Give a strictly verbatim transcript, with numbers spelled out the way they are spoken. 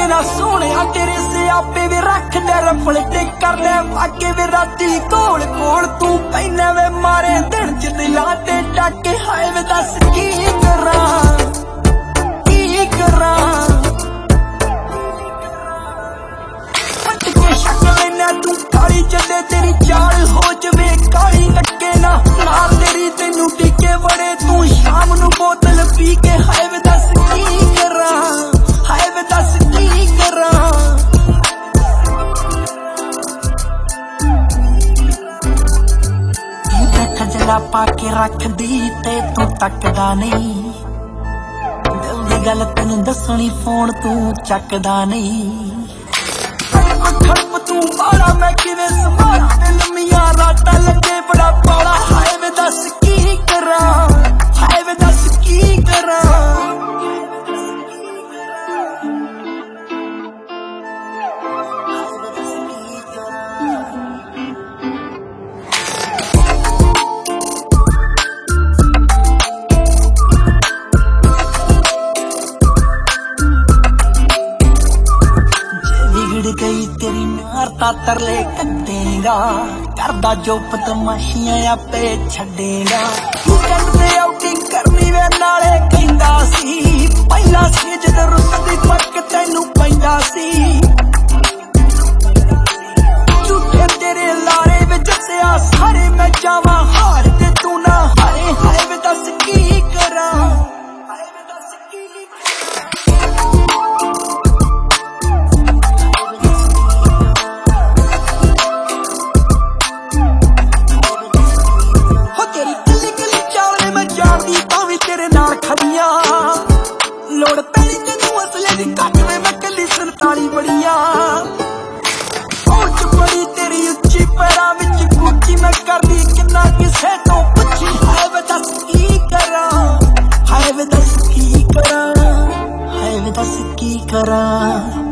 लगे ना सोने तेरे से आपे भी रख दे रफल टिक कर ले आके भी राती कोल कोल तू पहने वे मारे दिन च दिला ते टाके हाय वे दस की करा की करा पट के शक्ल ना तू काली चले तेरी चाल हो जवे काली लगे ना नाल तेरी तेनू टिके बड़े तू शाम नू बोतल पी के हाय वे दस की करा हाय वे दस की करा खजला पाके रख दी ते तू तकदा नहीं दिल दी गल तेनू दसनी फोन तू चकदा नहीं खड़प तू बाला मैं किवें संभाला दिल मियां राता लगे बड़ा पाला हाय वे दस की करा हाय वे दस की करा गई तेरी मारता तरले कटेगा करदा जो तमाशियां आपे छड़ेगा कहते आउटिंग करनी वे नाले कहंदा सी पहला सी जद रुसदी पक तैनू पैंदा सी झूठे तेरे लारे विच जसिया सारे मैं जावां हार ते तू ना हारे हाय वे दस की करा हाय वे दस की तेरे नाल खड़िया लोड़ पैनी तेनू असले दी कट वे मैं कली संताली बड़िया उच बड़ी तेरी उच्ची पैरा विच गुच्ची मैं करदी किन्ना किसे तो पुछी हाय वे दस की करा हाय वे दस की करा हाय वे दस की करा।